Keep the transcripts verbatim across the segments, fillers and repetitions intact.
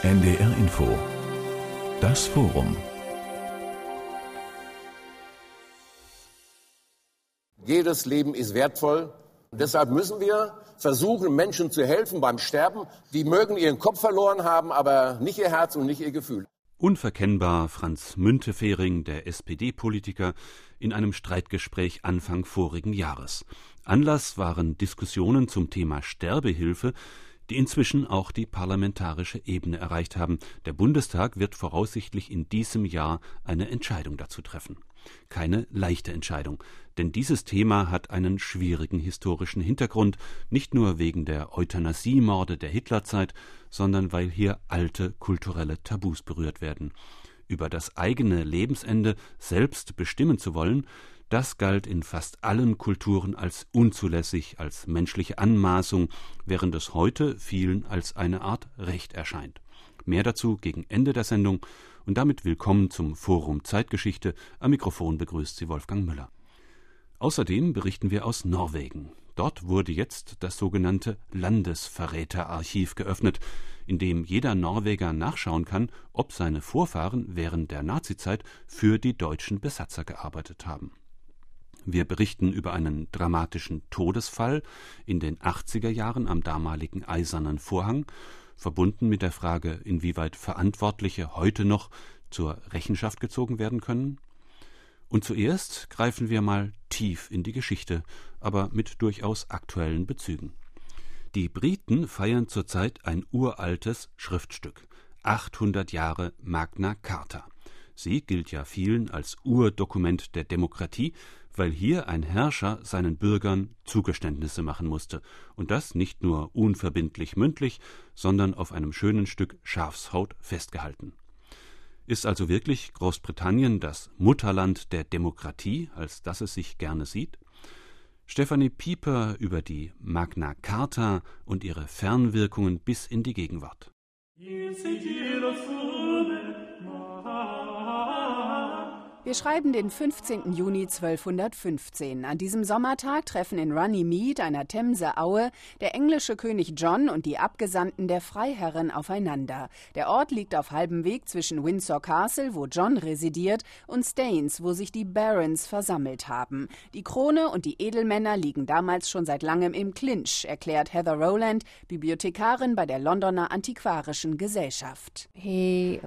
N D R Info. Das Forum. Jedes Leben ist wertvoll. Und deshalb müssen wir versuchen, Menschen zu helfen beim Sterben. Die mögen ihren Kopf verloren haben, aber nicht ihr Herz und nicht ihr Gefühl. Unverkennbar Franz Müntefering, der S P D-Politiker, in einem Streitgespräch Anfang vorigen Jahres. Anlass waren Diskussionen zum Thema Sterbehilfe, die inzwischen auch die parlamentarische Ebene erreicht haben. Der Bundestag wird voraussichtlich in diesem Jahr eine Entscheidung dazu treffen. Keine leichte Entscheidung, denn dieses Thema hat einen schwierigen historischen Hintergrund, nicht nur wegen der Euthanasiemorde der Hitlerzeit, sondern weil hier alte kulturelle Tabus berührt werden. Über das eigene Lebensende selbst bestimmen zu wollen, das galt in fast allen Kulturen als unzulässig, als menschliche Anmaßung, während es heute vielen als eine Art Recht erscheint. Mehr dazu gegen Ende der Sendung und damit willkommen zum Forum Zeitgeschichte. Am Mikrofon begrüßt Sie Wolfgang Müller. Außerdem berichten wir aus Norwegen. Dort wurde jetzt das sogenannte Landesverräterarchiv geöffnet, in dem jeder Norweger nachschauen kann, ob seine Vorfahren während der Nazizeit für die deutschen Besatzer gearbeitet haben. Wir berichten über einen dramatischen Todesfall in den achtziger Jahren am damaligen Eisernen Vorhang, verbunden mit der Frage, inwieweit Verantwortliche heute noch zur Rechenschaft gezogen werden können. Und zuerst greifen wir mal tief in die Geschichte, aber mit durchaus aktuellen Bezügen. Die Briten feiern zurzeit ein uraltes Schriftstück, achthundert Jahre Magna Carta. Sie gilt ja vielen als Urdokument der Demokratie, weil hier ein Herrscher seinen Bürgern Zugeständnisse machen musste. Und das nicht nur unverbindlich mündlich, sondern auf einem schönen Stück Schafshaut festgehalten. Ist also wirklich Großbritannien das Mutterland der Demokratie, als das es sich gerne sieht? Stefanie Pieper über die Magna Carta und ihre Fernwirkungen bis in die Gegenwart. Wir schreiben den fünfzehnten Juni zwölfhundertfünfzehn. An diesem Sommertag treffen in Runnymede, einer Themse-Aue, der englische König John und die Abgesandten der Freiherren aufeinander. Der Ort liegt auf halbem Weg zwischen Windsor Castle, wo John residiert, und Staines, wo sich die Barons versammelt haben. Die Krone und die Edelmänner liegen damals schon seit langem im Clinch, erklärt Heather Rowland, Bibliothekarin bei der Londoner Antiquarischen Gesellschaft. John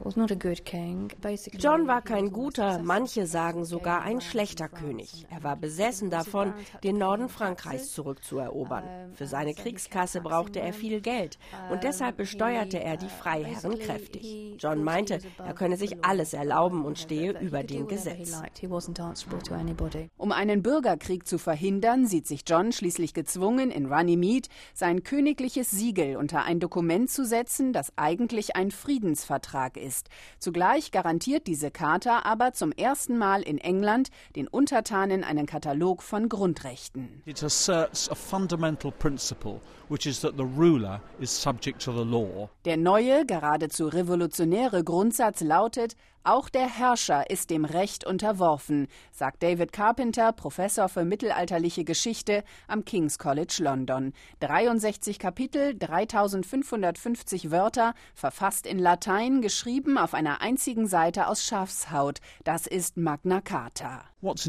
war kein guter, manchmal Manche sagen sogar ein schlechter König. Er war besessen davon, den Norden Frankreichs zurückzuerobern. Für seine Kriegskasse brauchte er viel Geld und deshalb besteuerte er die Freiherren kräftig. John meinte, er könne sich alles erlauben und stehe über dem Gesetz. Um einen Bürgerkrieg zu verhindern, sieht sich John schließlich gezwungen, in Runnymede sein königliches Siegel unter ein Dokument zu setzen, das eigentlich ein Friedensvertrag ist. Zugleich garantiert diese Charta aber zum ersten Mal in England den Untertanen einen Katalog von Grundrechten. It asserts a fundamental principle, which is that the ruler is subject to the law. Der neue, geradezu revolutionäre Grundsatz lautet: Auch der Herrscher ist dem Recht unterworfen, sagt David Carpenter, Professor für mittelalterliche Geschichte am King's College London. dreiundsechzig Kapitel, dreitausendfünfhundertfünfzig Wörter, verfasst in Latein, geschrieben auf einer einzigen Seite aus Schafshaut. Das ist Magna Carta.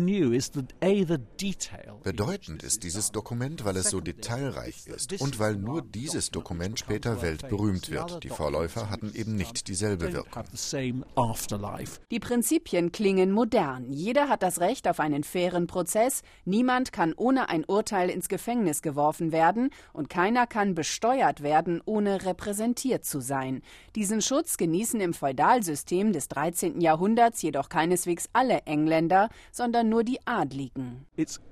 Bedeutend ist dieses Dokument, weil es so detailreich ist und weil nur dieses Dokument später weltberühmt wird. Die Vorläufer hatten eben nicht dieselbe Wirkung. Die Prinzipien klingen modern. Jeder hat das Recht auf einen fairen Prozess. Niemand kann ohne ein Urteil ins Gefängnis geworfen werden und keiner kann besteuert werden, ohne repräsentiert zu sein. Diesen Schutz genießen im Feudalsystem des dreizehnten Jahrhunderts jedoch keineswegs alle Engländer, sondern nur die Adligen.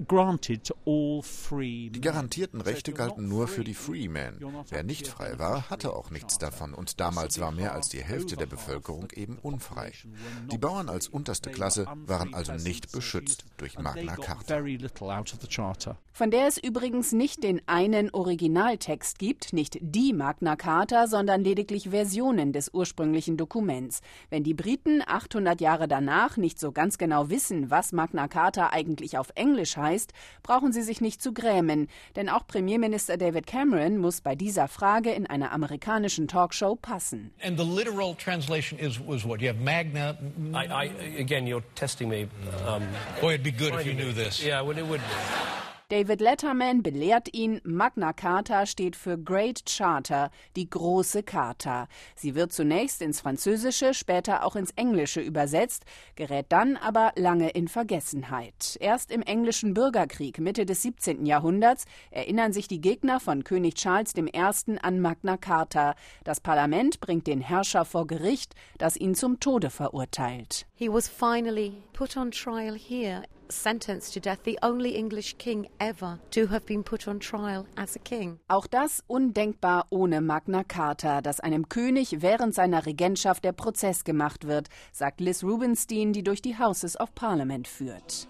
Die garantierten Rechte galten nur für die Freemen. Wer nicht frei war, hatte auch nichts davon und damals war mehr als die Hälfte der Bevölkerung eben unfrei. Die Bauern als unterste Klasse waren also nicht beschützt durch Magna Carta. Von der es übrigens nicht den einen Originaltext gibt, nicht die Magna Carta, sondern lediglich Versionen des ursprünglichen Dokuments. Wenn die Briten achthundert Jahre danach nicht so ganz genau wissen, was Magna Carta eigentlich auf Englisch heißt, brauchen Sie sich nicht zu grämen. Denn auch Premierminister David Cameron muss bei dieser Frage in einer amerikanischen Talkshow passen. And the literal translation is was what? You have Magna. I, I again, you're testing me. Um, Boy, it'd be good if you knew this. Yeah, well, it would be. David Letterman belehrt ihn, Magna Carta steht für Great Charter, die große Charta. Sie wird zunächst ins Französische, später auch ins Englische übersetzt, gerät dann aber lange in Vergessenheit. Erst im englischen Bürgerkrieg Mitte des siebzehnten Jahrhunderts erinnern sich die Gegner von König Charles der Erste an Magna Carta. Das Parlament bringt den Herrscher vor Gericht, das ihn zum Tode verurteilt. He was finally put on trial here. Sentenced to death, the only English king ever to have been put on trial as a king. Auch das undenkbar ohne Magna Carta, dass einem König während seiner Regentschaft der Prozess gemacht wird, sagt Liz Rubinstein, die durch die Houses of Parliament führt.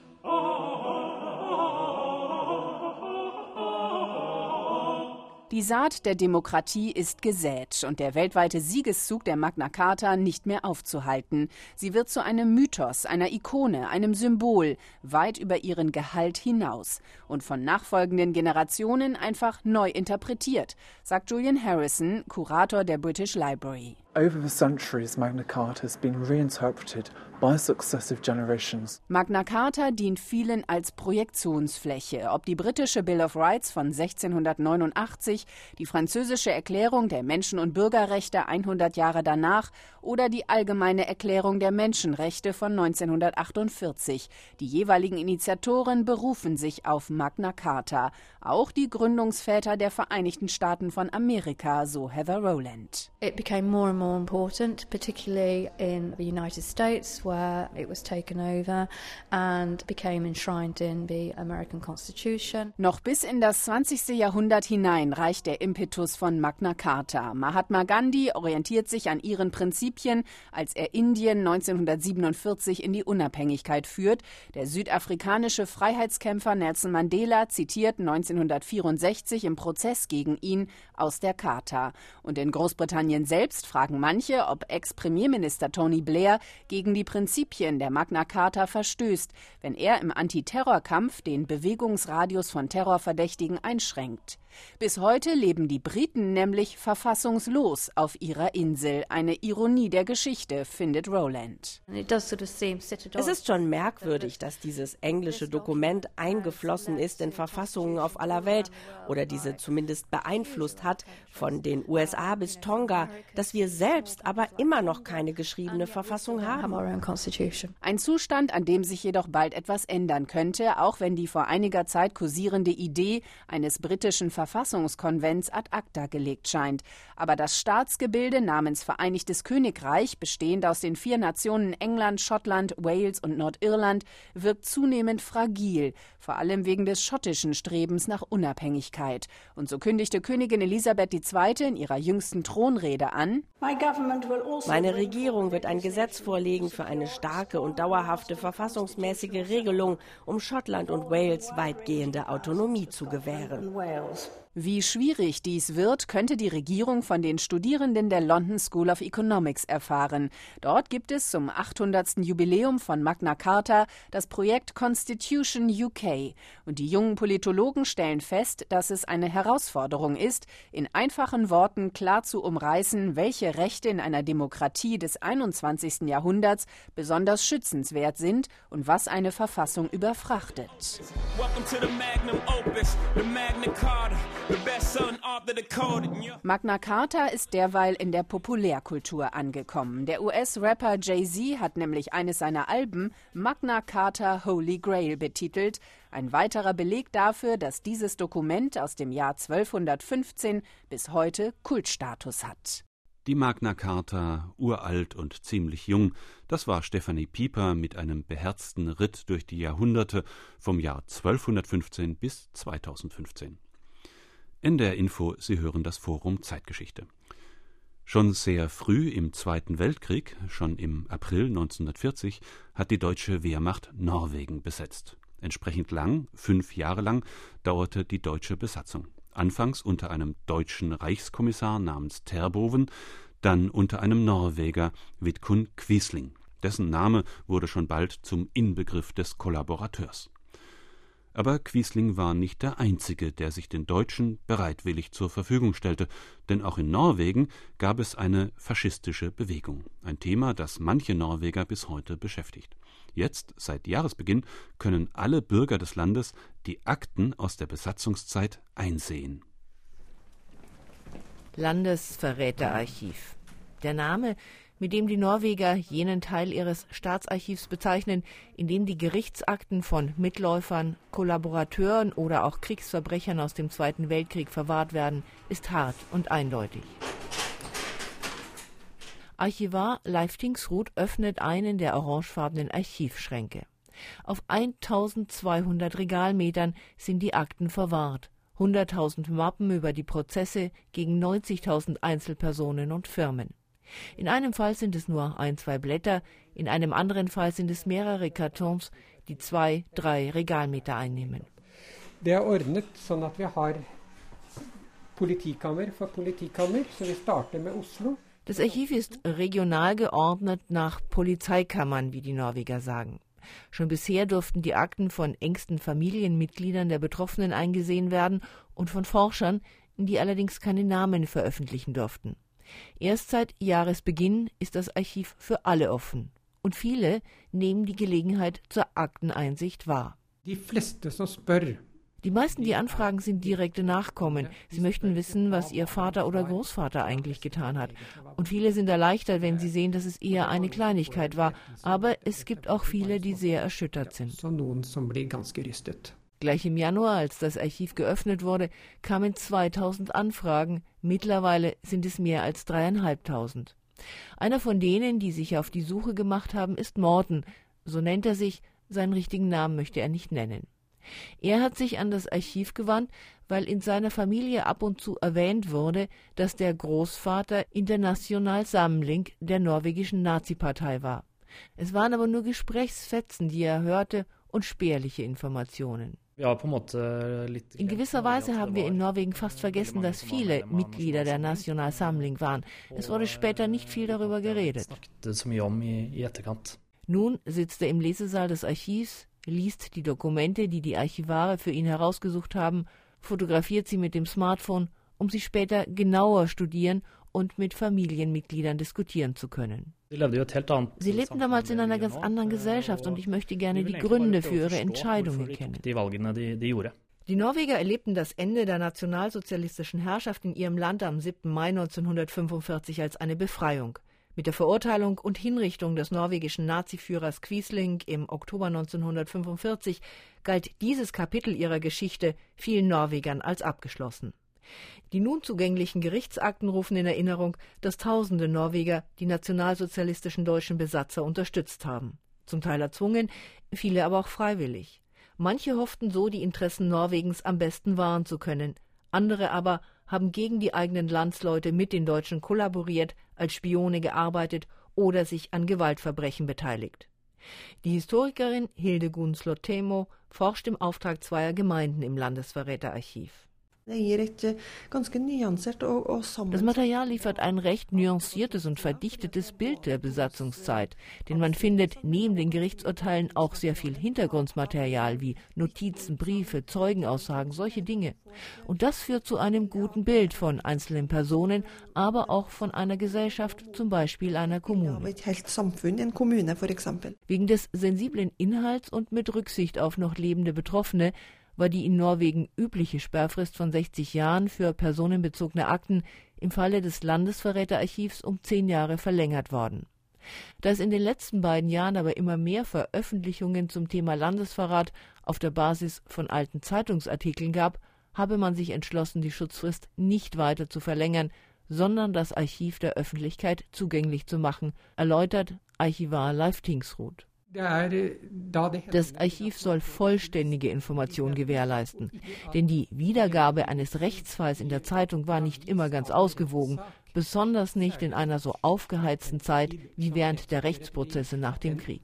Die Saat der Demokratie ist gesät und der weltweite Siegeszug der Magna Carta nicht mehr aufzuhalten. Sie wird zu einem Mythos, einer Ikone, einem Symbol, weit über ihren Gehalt hinaus und von nachfolgenden Generationen einfach neu interpretiert, sagt Julian Harrison, Kurator der British Library. Over the centuries, Magna Carta has been reinterpreted by successive generations. Magna Carta dient vielen als Projektionsfläche. Ob die britische Bill of Rights von sechzehnhundertneunundachtzig, die französische Erklärung der Menschen- und Bürgerrechte hundert Jahre danach oder die allgemeine Erklärung der Menschenrechte von neunzehnhundertachtundvierzig. Die jeweiligen Initiatoren berufen sich auf Magna Carta. Auch die Gründungsväter der Vereinigten Staaten von Amerika, so Heather Rowland. It became more and more important, particularly in the United States, where it was taken over and became enshrined in the American Constitution. Noch bis in das zwanzigste Jahrhundert hinein reicht der Impetus von Magna Carta. Mahatma Gandhi orientiert sich an ihren Prinzipien, als er Indien neunzehnhundertsiebenundvierzig in die Unabhängigkeit führt. Der südafrikanische Freiheitskämpfer Nelson Mandela zitiert neunzehnhundertvierundsechzig im Prozess gegen ihn aus der Charta. Und in Großbritannien selbst fragen manche, ob Ex-Premierminister Tony Blair gegen die Prinzipien der Magna Carta verstößt, wenn er im Antiterrorkampf den Bewegungsradius von Terrorverdächtigen einschränkt. Bis heute leben die Briten nämlich verfassungslos auf ihrer Insel. Eine Ironie der Geschichte, findet Rowland. Es ist schon merkwürdig, dass dieses englische Dokument eingeflossen ist in Verfassungen auf aller Welt oder diese zumindest beeinflusst hat, von den U S A bis Tonga, dass wir selbst aber immer noch keine geschriebene Verfassung haben. Ein Zustand, an dem sich jedoch bald etwas ändern könnte, auch wenn die vor einiger Zeit kursierende Idee eines britischen Verfassungskonvents ad acta gelegt scheint. Aber das Staatsgebilde namens Vereinigtes Königreich, bestehend aus den vier Nationen England, Schottland, Wales und Nordirland, wirkt zunehmend fragil, vor allem wegen des schottischen Strebens nach Unabhängigkeit. Und so kündigte Königin Elisabeth die Zweite in ihrer jüngsten Thronrede an: Meine Regierung wird ein Gesetz vorlegen für eine starke und dauerhafte verfassungsmäßige Regelung, um Schottland und Wales weitgehende Autonomie zu gewähren. Wie schwierig dies wird, könnte die Regierung von den Studierenden der London School of Economics erfahren. Dort gibt es zum achthundertsten Jubiläum von Magna Carta das Projekt Constitution U K. Und die jungen Politologen stellen fest, dass es eine Herausforderung ist, in einfachen Worten klar zu umreißen, welche Rechte in einer Demokratie des einundzwanzigsten Jahrhunderts besonders schützenswert sind und was eine Verfassung überfrachtet. Magna Carta ist derweil in der Populärkultur angekommen. Der U S-Rapper Jay-Z hat nämlich eines seiner Alben Magna Carta Holy Grail betitelt. Ein weiterer Beleg dafür, dass dieses Dokument aus dem Jahr zwölfhundertfünfzehn bis heute Kultstatus hat. Die Magna Carta, uralt und ziemlich jung, das war Stefanie Pieper mit einem beherzten Ritt durch die Jahrhunderte vom Jahr zwölfhundertfünfzehn bis zweitausendfünfzehn. N D R Info, Sie hören das Forum Zeitgeschichte. Schon sehr früh im Zweiten Weltkrieg, schon im April neunzehnhundertvierzig, hat die deutsche Wehrmacht Norwegen besetzt. Entsprechend lang, fünf Jahre lang, dauerte die deutsche Besatzung. Anfangs unter einem deutschen Reichskommissar namens Terboven, dann unter einem Norweger, Vidkun Quisling. Dessen Name wurde schon bald zum Inbegriff des Kollaborateurs. Aber Quisling war nicht der Einzige, der sich den Deutschen bereitwillig zur Verfügung stellte, denn auch in Norwegen gab es eine faschistische Bewegung, ein Thema, das manche Norweger bis heute beschäftigt. Jetzt, seit Jahresbeginn, können alle Bürger des Landes die Akten aus der Besatzungszeit einsehen. Landesverräterarchiv. Der Name, mit dem die Norweger jenen Teil ihres Staatsarchivs bezeichnen, in dem die Gerichtsakten von Mitläufern, Kollaborateuren oder auch Kriegsverbrechern aus dem Zweiten Weltkrieg verwahrt werden, ist hart und eindeutig. Archivar Leif Tingsrud öffnet einen der orangefarbenen Archivschränke. Auf eintausendzweihundert Regalmetern sind die Akten verwahrt. hunderttausend Mappen über die Prozesse gegen neunzigtausend Einzelpersonen und Firmen. In einem Fall sind es nur ein, zwei Blätter, in einem anderen Fall sind es mehrere Kartons, die zwei, drei Regalmeter einnehmen. Det er ordnet sånn at vi har politikammer for politikammer, så vi starter med Oslo. Das Archiv ist regional geordnet nach Polizeikammern, wie die Norweger sagen. Schon bisher durften die Akten von engsten Familienmitgliedern der Betroffenen eingesehen werden und von Forschern, die allerdings keine Namen veröffentlichen durften. Erst seit Jahresbeginn ist das Archiv für alle offen. Und viele nehmen die Gelegenheit zur Akteneinsicht wahr. Die fleste som spør. Die meisten, die anfragen, sind direkte Nachkommen. Sie möchten wissen, was ihr Vater oder Großvater eigentlich getan hat. Und viele sind erleichtert, wenn sie sehen, dass es eher eine Kleinigkeit war. Aber es gibt auch viele, die sehr erschüttert sind. Gleich im Januar, als das Archiv geöffnet wurde, kamen zweitausend Anfragen. Mittlerweile sind es mehr als dreieinhalbtausend. Einer von denen, die sich auf die Suche gemacht haben, ist Morten. So nennt er sich. Seinen richtigen Namen möchte er nicht nennen. Er hat sich an das Archiv gewandt, weil in seiner Familie ab und zu erwähnt wurde, dass der Großvater International Samling der norwegischen Nazipartei war. Es waren aber nur Gesprächsfetzen, die er hörte, und spärliche Informationen. In gewisser Weise haben wir in Norwegen fast vergessen, dass viele Mitglieder der National Samling waren. Es wurde später nicht viel darüber geredet. Nun sitzt er im Lesesaal des Archivs, liest die Dokumente, die die Archivare für ihn herausgesucht haben, fotografiert sie mit dem Smartphone, um sie später genauer studieren und mit Familienmitgliedern diskutieren zu können. Sie lebten damals in einer ganz anderen Gesellschaft und ich möchte gerne die Gründe für ihre Entscheidungen kennen. Die Norweger erlebten das Ende der nationalsozialistischen Herrschaft in ihrem Land am siebten Mai neunzehnhundertfünfundvierzig als eine Befreiung. Mit der Verurteilung und Hinrichtung des norwegischen Naziführers Quisling im Oktober neunzehnhundertfünfundvierzig galt dieses Kapitel ihrer Geschichte vielen Norwegern als abgeschlossen. Die nun zugänglichen Gerichtsakten rufen in Erinnerung, dass tausende Norweger die nationalsozialistischen deutschen Besatzer unterstützt haben. Zum Teil erzwungen, viele aber auch freiwillig. Manche hofften so, die Interessen Norwegens am besten wahren zu können. Andere aber haben gegen die eigenen Landsleute mit den Deutschen kollaboriert, als Spione gearbeitet oder sich an Gewaltverbrechen beteiligt. Die Historikerin Hildegunn Slåttemo forscht im Auftrag zweier Gemeinden im Landesverräterarchiv. Das Material liefert ein recht nuanciertes und verdichtetes Bild der Besatzungszeit, denn man findet neben den Gerichtsurteilen auch sehr viel Hintergrundmaterial wie Notizen, Briefe, Zeugenaussagen, solche Dinge. Und das führt zu einem guten Bild von einzelnen Personen, aber auch von einer Gesellschaft, zum Beispiel einer Kommune. Wegen des sensiblen Inhalts und mit Rücksicht auf noch lebende Betroffene war die in Norwegen übliche Sperrfrist von sechzig Jahren für personenbezogene Akten im Falle des Landesverräterarchivs um zehn Jahre verlängert worden. Da es in den letzten beiden Jahren aber immer mehr Veröffentlichungen zum Thema Landesverrat auf der Basis von alten Zeitungsartikeln gab, habe man sich entschlossen, die Schutzfrist nicht weiter zu verlängern, sondern das Archiv der Öffentlichkeit zugänglich zu machen, erläutert Archivar Leif Tingsrud. Das Archiv soll vollständige Information gewährleisten, denn die Wiedergabe eines Rechtsfalls in der Zeitung war nicht immer ganz ausgewogen, besonders nicht in einer so aufgeheizten Zeit wie während der Rechtsprozesse nach dem Krieg.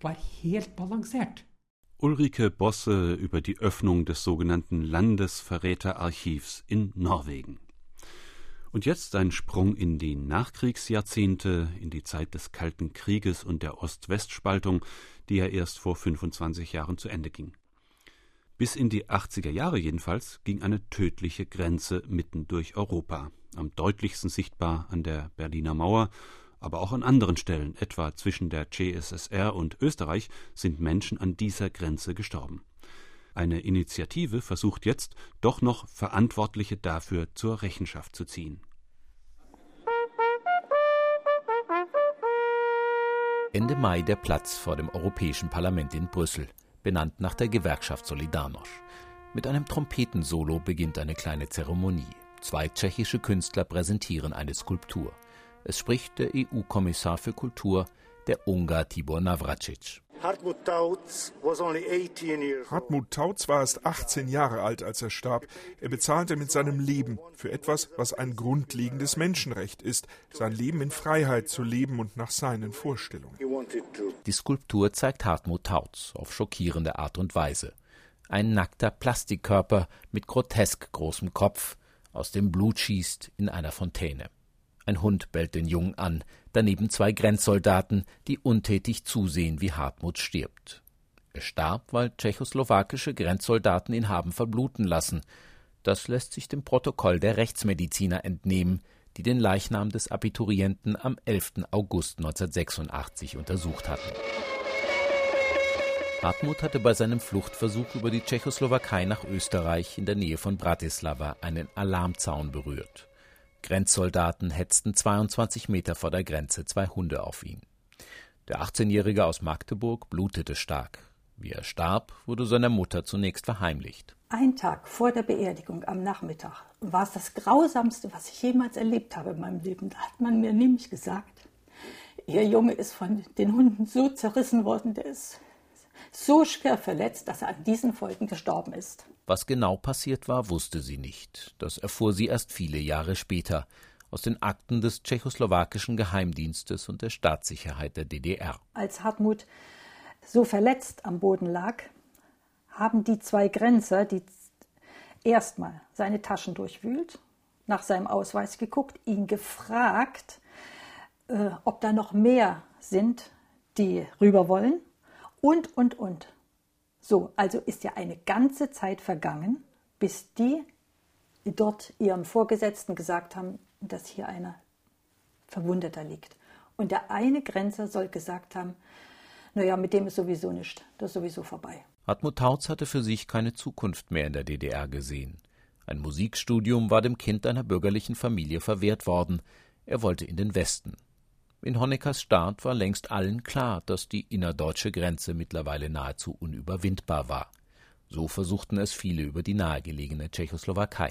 Ulrike Bosse über die Öffnung des sogenannten Landesverräterarchivs in Norwegen. Und jetzt ein Sprung in die Nachkriegsjahrzehnte, in die Zeit des Kalten Krieges und der Ost-West-Spaltung, die ja erst vor fünfundzwanzig Jahren zu Ende ging. Bis in die achtziger Jahre jedenfalls ging eine tödliche Grenze mitten durch Europa, am deutlichsten sichtbar an der Berliner Mauer, aber auch an anderen Stellen, etwa zwischen der C S S R und Österreich, sind Menschen an dieser Grenze gestorben. Eine Initiative versucht jetzt, doch noch Verantwortliche dafür zur Rechenschaft zu ziehen. Ende Mai der Platz vor dem Europäischen Parlament in Brüssel, benannt nach der Gewerkschaft Solidarność. Mit einem Trompetensolo beginnt eine kleine Zeremonie. Zwei tschechische Künstler präsentieren eine Skulptur. Es spricht der E U-Kommissar für Kultur, der Ungar Tibor Navracsics. Hartmut Tautz was only eighteen years old. Hartmut Tautz war erst achtzehn Jahre alt, als er starb. Er bezahlte mit seinem Leben für etwas, was ein grundlegendes Menschenrecht ist, sein Leben in Freiheit zu leben und nach seinen Vorstellungen. Die Skulptur zeigt Hartmut Tautz auf schockierende Art und Weise. Ein nackter Plastikkörper mit grotesk großem Kopf, aus dem Blut schießt in einer Fontäne. Ein Hund bellt den Jungen an, daneben zwei Grenzsoldaten, die untätig zusehen, wie Hartmut stirbt. Er starb, weil tschechoslowakische Grenzsoldaten ihn haben verbluten lassen. Das lässt sich dem Protokoll der Rechtsmediziner entnehmen, die den Leichnam des Abiturienten am elften August neunzehnhundertsechsundachtzig untersucht hatten. Hartmut hatte bei seinem Fluchtversuch über die Tschechoslowakei nach Österreich in der Nähe von Bratislava einen Alarmzaun berührt. Grenzsoldaten hetzten zweiundzwanzig Meter vor der Grenze zwei Hunde auf ihn. Der achtzehnjährige aus Magdeburg blutete stark. Wie er starb, wurde seiner Mutter zunächst verheimlicht. Ein Tag vor der Beerdigung am Nachmittag war es das Grausamste, was ich jemals erlebt habe in meinem Leben. Da hat man mir nämlich gesagt, Ihr Junge ist von den Hunden so zerrissen worden, der ist so schwer verletzt, dass er an diesen Folgen gestorben ist. Was genau passiert war, wusste sie nicht. Das erfuhr sie erst viele Jahre später aus den Akten des tschechoslowakischen Geheimdienstes und der Staatssicherheit der D D R. Als Hartmut so verletzt am Boden lag, haben die zwei Grenzer, die erstmal seine Taschen durchwühlt, nach seinem Ausweis geguckt, ihn gefragt, äh, ob da noch mehr sind, die rüber wollen. Und, und, und. So, also ist ja eine ganze Zeit vergangen, bis die dort ihrem Vorgesetzten gesagt haben, dass hier einer Verwundeter liegt. Und der eine Grenzer soll gesagt haben, naja, mit dem ist sowieso nichts, das ist sowieso vorbei. Hartmut Tautz hatte für sich keine Zukunft mehr in der D D R gesehen. Ein Musikstudium war dem Kind einer bürgerlichen Familie verwehrt worden. Er wollte in den Westen. In Honeckers Staat war längst allen klar, dass die innerdeutsche Grenze mittlerweile nahezu unüberwindbar war. So versuchten es viele über die nahegelegene Tschechoslowakei.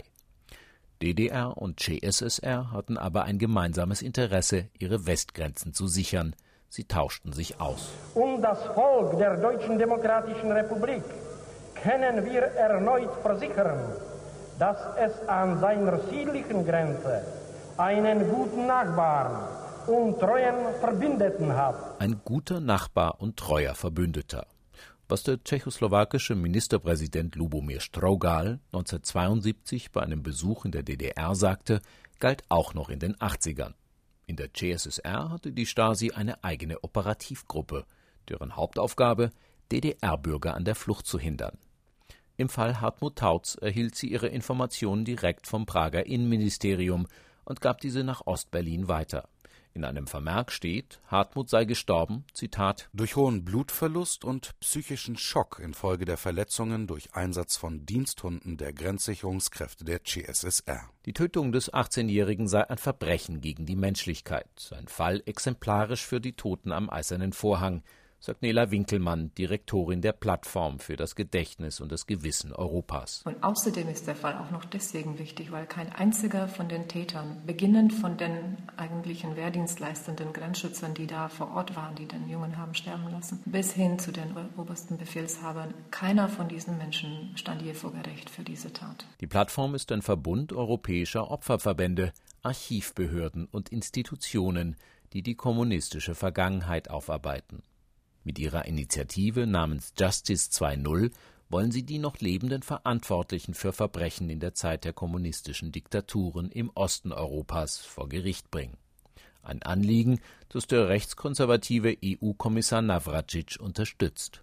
D D R und C S S R hatten aber ein gemeinsames Interesse, ihre Westgrenzen zu sichern. Sie tauschten sich aus. Um das Volk der Deutschen Demokratischen Republik können wir erneut versichern, dass es an seiner südlichen Grenze einen guten Nachbarn und treuen Verbündeten hat. Ein guter Nachbar und treuer Verbündeter. Was der tschechoslowakische Ministerpräsident Lubomir Strogal neunzehnhundertzweiundsiebzig bei einem Besuch in der D D R sagte, galt auch noch in den achtzigern. In der C S S R hatte die Stasi eine eigene Operativgruppe, deren Hauptaufgabe, D D R-Bürger an der Flucht zu hindern. Im Fall Hartmut Tautz erhielt sie ihre Informationen direkt vom Prager Innenministerium und gab diese nach Ostberlin weiter. In einem Vermerk steht, Hartmut sei gestorben, Zitat, durch hohen Blutverlust und psychischen Schock infolge der Verletzungen durch Einsatz von Diensthunden der Grenzsicherungskräfte der C S S R. Die Tötung des achtzehnjährigen sei ein Verbrechen gegen die Menschlichkeit, ein Fall exemplarisch für die Toten am Eisernen Vorhang, sagt Nela Winkelmann, Direktorin der Plattform für das Gedächtnis und das Gewissen Europas. Und außerdem ist der Fall auch noch deswegen wichtig, weil kein einziger von den Tätern, beginnend von den eigentlichen wehrdienstleistenden Grenzschützern, die da vor Ort waren, die den Jungen haben sterben lassen, bis hin zu den obersten Befehlshabern, keiner von diesen Menschen stand je vor Gericht für diese Tat. Die Plattform ist ein Verbund europäischer Opferverbände, Archivbehörden und Institutionen, die die kommunistische Vergangenheit aufarbeiten. Mit ihrer Initiative namens Justice zwei Punkt null wollen sie die noch lebenden Verantwortlichen für Verbrechen in der Zeit der kommunistischen Diktaturen im Osten Europas vor Gericht bringen. Ein Anliegen, das der rechtskonservative E U-Kommissar Navracic unterstützt.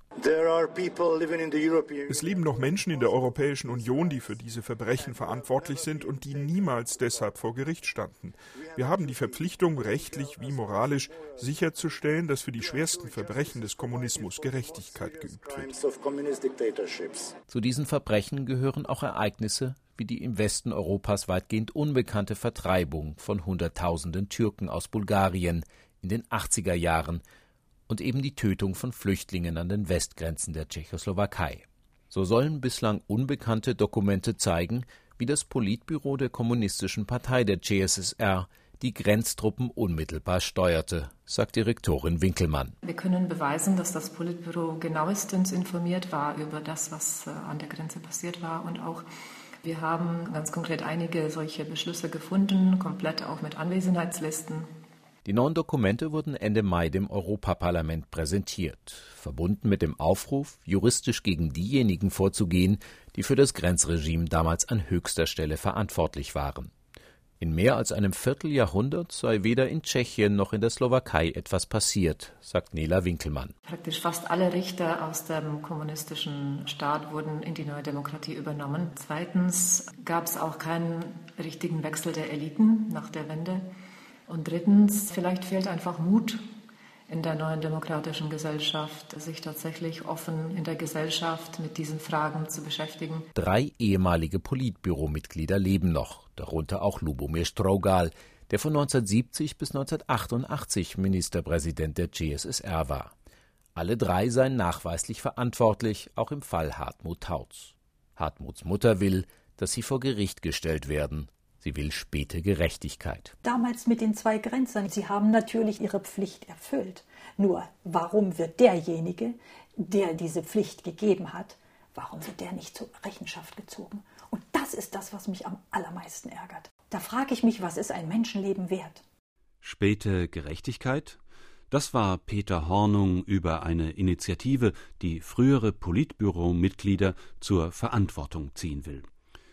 Es leben noch Menschen in der Europäischen Union, die für diese Verbrechen verantwortlich sind und die niemals deshalb vor Gericht standen. Wir haben die Verpflichtung, rechtlich wie moralisch sicherzustellen, dass für die schwersten Verbrechen des Kommunismus Gerechtigkeit geübt wird. Zu diesen Verbrechen gehören auch Ereignisse wie die im Westen Europas weitgehend unbekannte Vertreibung von Hunderttausenden Türken aus Bulgarien in den achtziger Jahren und eben die Tötung von Flüchtlingen an den Westgrenzen der Tschechoslowakei. So sollen bislang unbekannte Dokumente zeigen, wie das Politbüro der Kommunistischen Partei der C S S R die Grenztruppen unmittelbar steuerte, sagt Direktorin Winkelmann. Wir können beweisen, dass das Politbüro genauestens informiert war über das, was an der Grenze passiert war, und auch wir haben ganz konkret einige solche Beschlüsse gefunden, komplett auch mit Anwesenheitslisten. Die neuen Dokumente wurden Ende Mai dem Europaparlament präsentiert, verbunden mit dem Aufruf, juristisch gegen diejenigen vorzugehen, die für das Grenzregime damals an höchster Stelle verantwortlich waren. In mehr als einem Vierteljahrhundert sei weder in Tschechien noch in der Slowakei etwas passiert, sagt Nela Winkelmann. Praktisch fast alle Richter aus dem kommunistischen Staat wurden in die neue Demokratie übernommen. Zweitens gab es auch keinen richtigen Wechsel der Eliten nach der Wende. Und drittens, vielleicht fehlt einfach Mut in der neuen demokratischen Gesellschaft, sich tatsächlich offen in der Gesellschaft mit diesen Fragen zu beschäftigen. Drei ehemalige Politbüromitglieder leben noch, darunter auch Lubomir Strogal, der von neunzehnhundertsiebzig bis neunzehnhundertachtundachtzig Ministerpräsident der C S S R war. Alle drei seien nachweislich verantwortlich, auch im Fall Hartmut Tauts. Hartmuts Mutter will, dass sie vor Gericht gestellt werden. Sie will späte Gerechtigkeit. Damals mit den zwei Grenzern, sie haben natürlich ihre Pflicht erfüllt. Nur, warum wird derjenige, der diese Pflicht gegeben hat, warum wird der nicht zur Rechenschaft gezogen? Und das ist das, was mich am allermeisten ärgert. Da frage ich mich, was ist ein Menschenleben wert? Späte Gerechtigkeit? Das war Peter Hornung über eine Initiative, die frühere Politbüromitglieder zur Verantwortung ziehen will.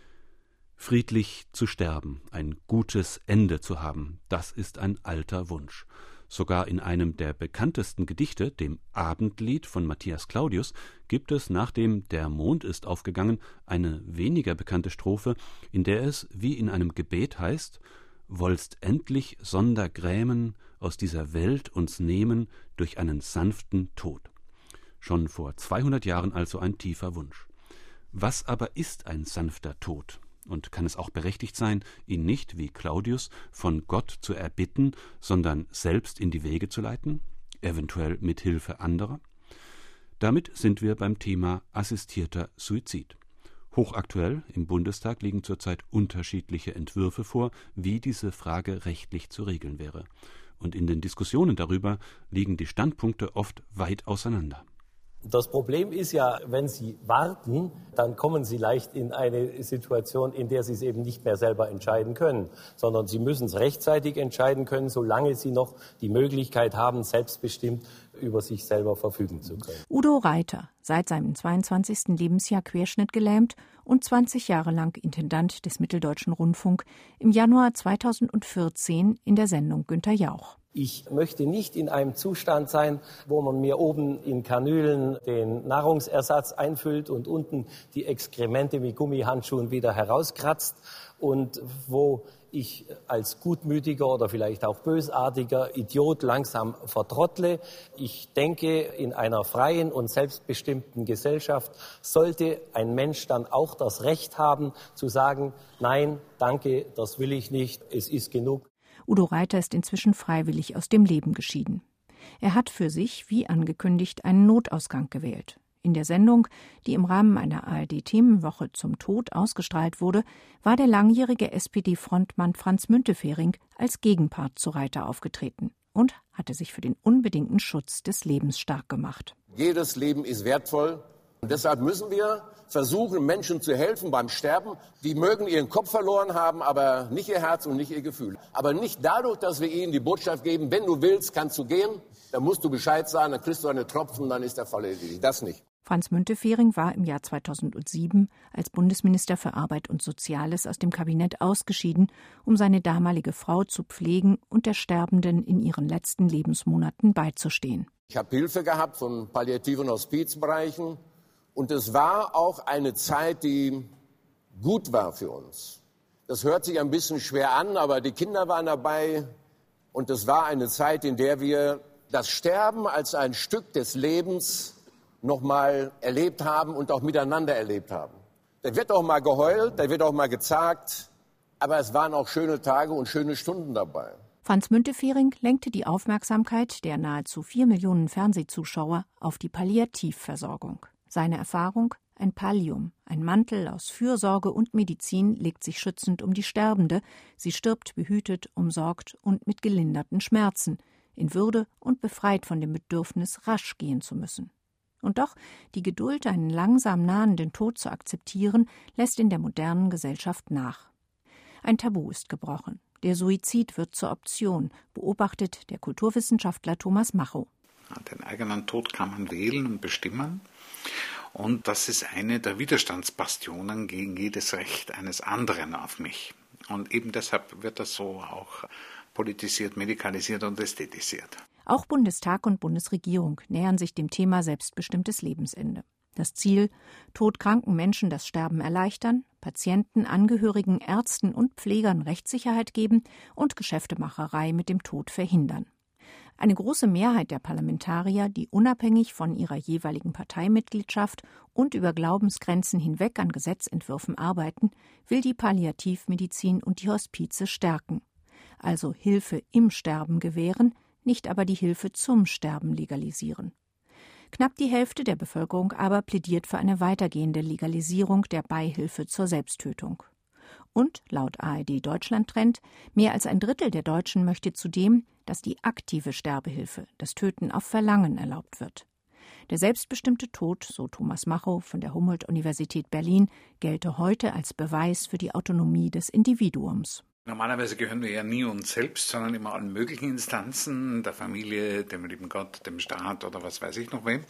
Friedlich zu sterben, ein gutes Ende zu haben, das ist ein alter Wunsch. Sogar in einem der bekanntesten Gedichte, dem Abendlied von Matthias Claudius, gibt es nach dem Der Mond ist aufgegangen eine weniger bekannte Strophe, in der es wie in einem Gebet heißt: »Wollst endlich sonder Grämen aus dieser Welt uns nehmen durch einen sanften Tod.« Schon vor zweihundert Jahren also ein tiefer Wunsch. Was aber ist ein sanfter Tod? Und kann es auch berechtigt sein, ihn nicht, wie Claudius, von Gott zu erbitten, sondern selbst in die Wege zu leiten, eventuell mit Hilfe anderer? Damit sind wir beim Thema assistierter Suizid. Hochaktuell, im Bundestag liegen zurzeit unterschiedliche Entwürfe vor, wie diese Frage rechtlich zu regeln wäre. Und in den Diskussionen darüber liegen die Standpunkte oft weit auseinander. Das Problem ist ja, wenn Sie warten, dann kommen Sie leicht in eine Situation, in der Sie es eben nicht mehr selber entscheiden können, sondern Sie müssen es rechtzeitig entscheiden können, solange Sie noch die Möglichkeit haben, selbstbestimmt über sich selber verfügen zu können. Udo Reiter, seit seinem zweiundzwanzigsten Lebensjahr querschnittgelähmt und zwanzig Jahre lang Intendant des Mitteldeutschen Rundfunk, im Januar zweitausendvierzehn in der Sendung Günther Jauch. Ich möchte nicht in einem Zustand sein, wo man mir oben in Kanülen den Nahrungsersatz einfüllt und unten die Exkremente mit Gummihandschuhen wieder herauskratzt und wo ich als gutmütiger oder vielleicht auch bösartiger Idiot langsam vertrottle. Ich denke, in einer freien und selbstbestimmten Gesellschaft sollte ein Mensch dann auch das Recht haben, zu sagen, nein, danke, das will ich nicht, es ist genug. Udo Reiter ist inzwischen freiwillig aus dem Leben geschieden. Er hat für sich, wie angekündigt, einen Notausgang gewählt. In der Sendung, die im Rahmen einer A R D-Themenwoche zum Tod ausgestrahlt wurde, war der langjährige S P D-Frontmann Franz Müntefering als Gegenpart zu Reiter aufgetreten und hatte sich für den unbedingten Schutz des Lebens stark gemacht. Jedes Leben ist wertvoll. Und deshalb müssen wir versuchen, Menschen zu helfen beim Sterben. Die mögen ihren Kopf verloren haben, aber nicht ihr Herz und nicht ihr Gefühl. Aber nicht dadurch, dass wir ihnen die Botschaft geben, wenn du willst, kannst du gehen. Dann musst du Bescheid sagen, dann kriegst du eine Tropfen, dann ist der Fall erledigt. Das nicht. Franz Müntefering war im Jahr zweitausendsieben als Bundesminister für Arbeit und Soziales aus dem Kabinett ausgeschieden, um seine damalige Frau zu pflegen und der Sterbenden in ihren letzten Lebensmonaten beizustehen. Ich habe Hilfe gehabt von Palliativ- und Hospizbereichen und es war auch eine Zeit, die gut war für uns. Das hört sich ein bisschen schwer an, aber die Kinder waren dabei und es war eine Zeit, in der wir das Sterben als ein Stück des Lebens noch mal erlebt haben und auch miteinander erlebt haben. Da wird auch mal geheult, da wird auch mal gezagt, aber es waren auch schöne Tage und schöne Stunden dabei. Franz Müntefering lenkte die Aufmerksamkeit der nahezu vier Millionen Fernsehzuschauer auf die Palliativversorgung. Seine Erfahrung: ein Pallium, ein Mantel aus Fürsorge und Medizin, legt sich schützend um die Sterbende. Sie stirbt behütet, umsorgt und mit gelinderten Schmerzen, in Würde und befreit von dem Bedürfnis, rasch gehen zu müssen. Und doch, die Geduld, einen langsam nahenden Tod zu akzeptieren, lässt in der modernen Gesellschaft nach. Ein Tabu ist gebrochen. Der Suizid wird zur Option, beobachtet der Kulturwissenschaftler Thomas Macho. Den eigenen Tod kann man wählen und bestimmen. Und das ist eine der Widerstandsbastionen gegen jedes Recht eines anderen auf mich. Und eben deshalb wird das so auch politisiert, medikalisiert und ästhetisiert. Auch Bundestag und Bundesregierung nähern sich dem Thema selbstbestimmtes Lebensende. Das Ziel: todkranken Menschen das Sterben erleichtern, Patienten, Angehörigen, Ärzten und Pflegern Rechtssicherheit geben und Geschäftemacherei mit dem Tod verhindern. Eine große Mehrheit der Parlamentarier, die unabhängig von ihrer jeweiligen Parteimitgliedschaft und über Glaubensgrenzen hinweg an Gesetzentwürfen arbeiten, will die Palliativmedizin und die Hospize stärken. Also Hilfe im Sterben gewähren, nicht aber die Hilfe zum Sterben legalisieren. Knapp die Hälfte der Bevölkerung aber plädiert für eine weitergehende Legalisierung der Beihilfe zur Selbsttötung. Und laut A R D Deutschland Trend, mehr als ein Drittel der Deutschen möchte zudem, dass die aktive Sterbehilfe, das Töten auf Verlangen, erlaubt wird. Der selbstbestimmte Tod, so Thomas Macho von der Humboldt-Universität Berlin, gelte heute als Beweis für die Autonomie des Individuums. Normalerweise gehören wir ja nie uns selbst, sondern immer allen möglichen Instanzen, der Familie, dem lieben Gott, dem Staat oder was weiß ich noch wem.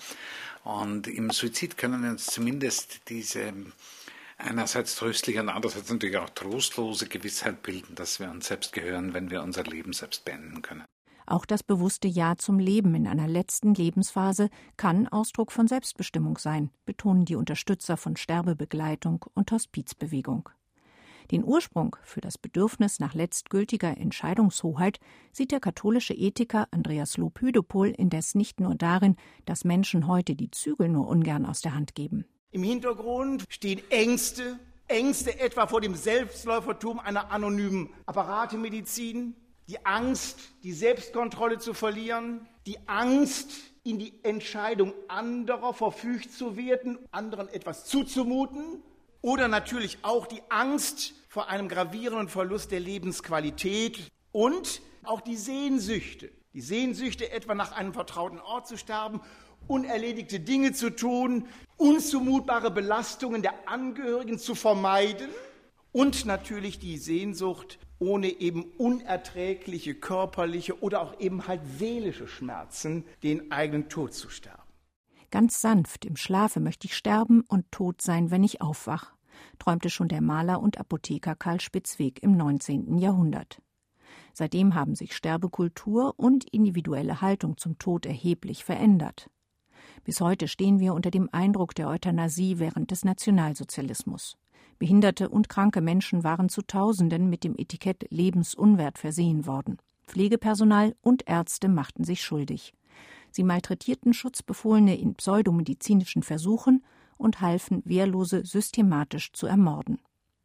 Und im Suizid können wir uns zumindest diese einerseits tröstliche und andererseits natürlich auch trostlose Gewissheit bilden, dass wir uns selbst gehören, wenn wir unser Leben selbst beenden können. Auch das bewusste Ja zum Leben in einer letzten Lebensphase kann Ausdruck von Selbstbestimmung sein, betonen die Unterstützer von Sterbebegleitung und Hospizbewegung. Den Ursprung für das Bedürfnis nach letztgültiger Entscheidungshoheit sieht der katholische Ethiker Andreas Lobhüdepol indes nicht nur darin, dass Menschen heute die Zügel nur ungern aus der Hand geben. Im Hintergrund stehen Ängste, Ängste etwa vor dem Selbstläufertum einer anonymen Apparatemedizin, die Angst, die Selbstkontrolle zu verlieren, die Angst, in die Entscheidung anderer verfügt zu werden, anderen etwas zuzumuten, oder natürlich auch die Angst vor einem gravierenden Verlust der Lebensqualität und auch die Sehnsüchte. Die Sehnsüchte etwa nach einem vertrauten Ort zu sterben, unerledigte Dinge zu tun, unzumutbare Belastungen der Angehörigen zu vermeiden und natürlich die Sehnsucht, ohne eben unerträgliche körperliche oder auch eben halt seelische Schmerzen den eigenen Tod zu sterben. Ganz sanft im Schlafe möchte ich sterben und tot sein, wenn ich aufwach, träumte schon der Maler und Apotheker Karl Spitzweg im neunzehnten Jahrhundert. Seitdem haben sich Sterbekultur und individuelle Haltung zum Tod erheblich verändert. Bis heute stehen wir unter dem Eindruck der Euthanasie während des Nationalsozialismus. Behinderte und kranke Menschen waren zu Tausenden mit dem Etikett lebensunwert versehen worden. Pflegepersonal und Ärzte machten sich schuldig. Sie malträtierten Schutzbefohlene in pseudomedizinischen Versuchen und halfen Wehrlose systematisch zu ermorden.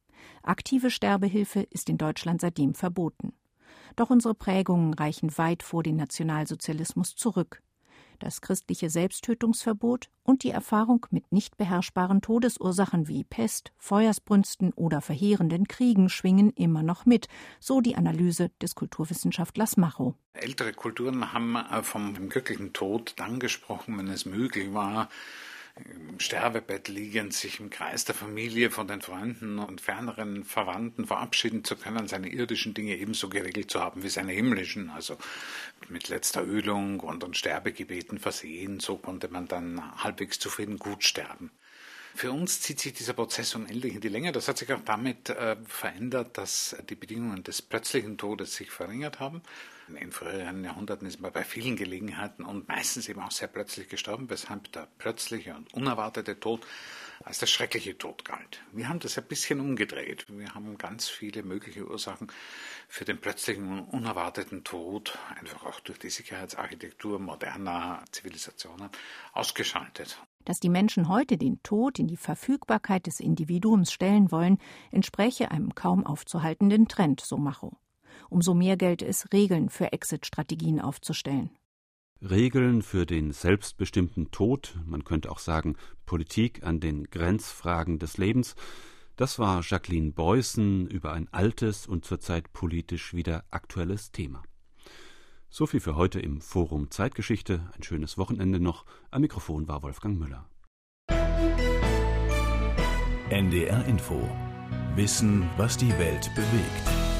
Aktive Sterbehilfe ist in Deutschland seitdem verboten. Doch unsere Prägungen reichen weit vor den Nationalsozialismus zurück. Das christliche Selbsttötungsverbot und die Erfahrung mit nicht beherrschbaren Todesursachen wie Pest, Feuersbrünsten oder verheerenden Kriegen schwingen immer noch mit, so die Analyse des Kulturwissenschaftlers Macho. Ältere Kulturen haben vom glücklichen Tod dann gesprochen, wenn es möglich war, im Sterbebett liegend, sich im Kreis der Familie von den Freunden und ferneren Verwandten verabschieden zu können, seine irdischen Dinge ebenso geregelt zu haben wie seine himmlischen, also mit letzter Ölung und, und Sterbegebeten versehen. So konnte man dann halbwegs zufrieden gut sterben. Für uns zieht sich dieser Prozess unendlich in die Länge. Das hat sich auch damit äh, verändert, dass die Bedingungen des plötzlichen Todes sich verringert haben. In früheren Jahrhunderten ist man bei vielen Gelegenheiten und meistens eben auch sehr plötzlich gestorben, weshalb der plötzliche und unerwartete Tod als der schreckliche Tod galt. Wir haben das ein bisschen umgedreht. Wir haben ganz viele mögliche Ursachen für den plötzlichen und unerwarteten Tod, einfach auch durch die Sicherheitsarchitektur moderner Zivilisationen, ausgeschaltet. Dass die Menschen heute den Tod in die Verfügbarkeit des Individuums stellen wollen, entspräche einem kaum aufzuhaltenden Trend, so Macho. Umso mehr gelte es, Regeln für Exit-Strategien aufzustellen. Regeln für den selbstbestimmten Tod, man könnte auch sagen Politik an den Grenzfragen des Lebens, das war Jacqueline Boysen über ein altes und zurzeit politisch wieder aktuelles Thema. So viel für heute im Forum Zeitgeschichte. Ein schönes Wochenende noch. Am Mikrofon war Wolfgang Müller. N D R Info. Wissen, was die Welt bewegt.